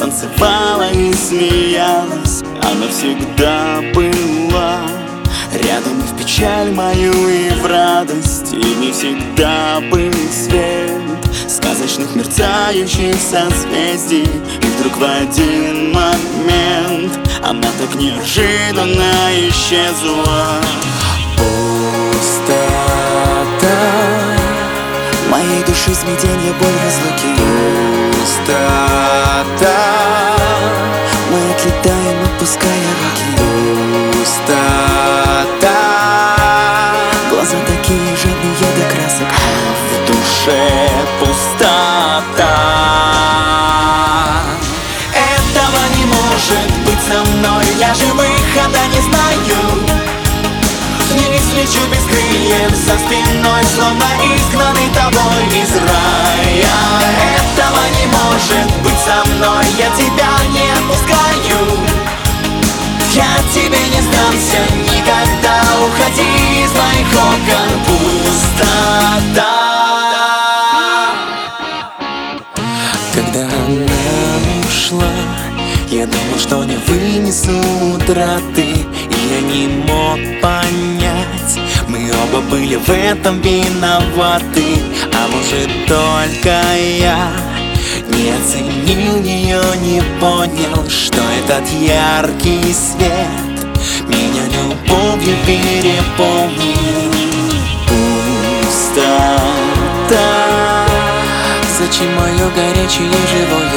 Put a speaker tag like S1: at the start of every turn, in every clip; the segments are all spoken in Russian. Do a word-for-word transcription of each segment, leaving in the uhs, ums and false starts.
S1: танцевала и смеялась. Она всегда была рядом и в печаль мою, и в радость. И в ней всегда был свет сказочных мерцающих созвездий. И вдруг в один момент она так неожиданно исчезла.
S2: Пустота
S1: Моей души смятенье, боль разлуки.
S2: Пустота
S1: Мы отлетаем, отпуская руки.
S2: Пустота
S1: Глаза такие жадные до красок, а в душе пустота. Этого не может быть со мной, я же выхода не знаю. Вниз лечу без крыльев, за спиной словно изгнанный тобой из рая. Этого не может быть со мной, я тебя не отпускаю. Я тебе не сдамся никогда, уходи из моих окон. Пустота.
S2: Когда она ушла, я думал, что не вынесу утраты. И я не мог понять, мы оба были в этом виноваты. А может, только я не оценил ее, не понял, что этот яркий свет меня любовью переполнил.
S1: Пустота.
S2: Зачем мое горячее и живое?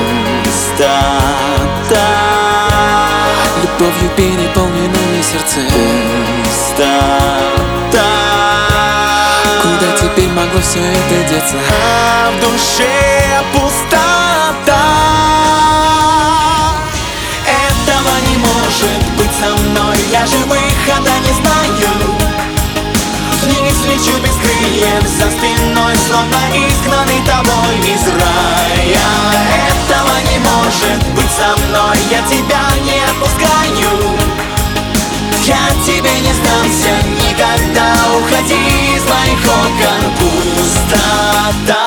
S1: Пустота.
S2: Любовью переполненное сердце.
S1: Пустота.
S2: Куда теперь могло все это деться?
S1: А в душе пустота. Этого не может быть со мной, я же выхода не знаю. Вниз лечу без крыльев, за спиной словно изгнанный тобой из рая. Этого не может быть со мной, я тебя не отпускаю. Я тебе не сдамся никогда, уходи из моих окон. Пустота.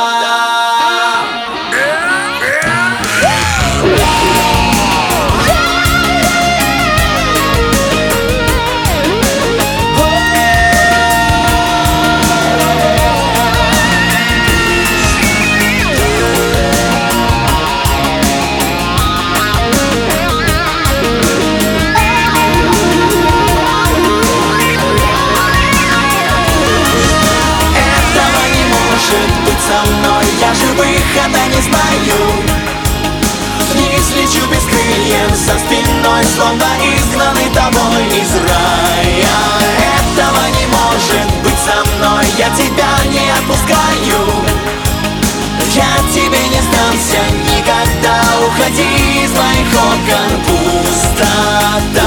S1: Со мной, я же выхода не знаю. Вниз лечу без крыльев, за спиной словно изгнанный тобой из рая. Этого не может быть со мной, я тебя не отпускаю. Я тебе не сдамся никогда, уходи из моих окон. Пустота.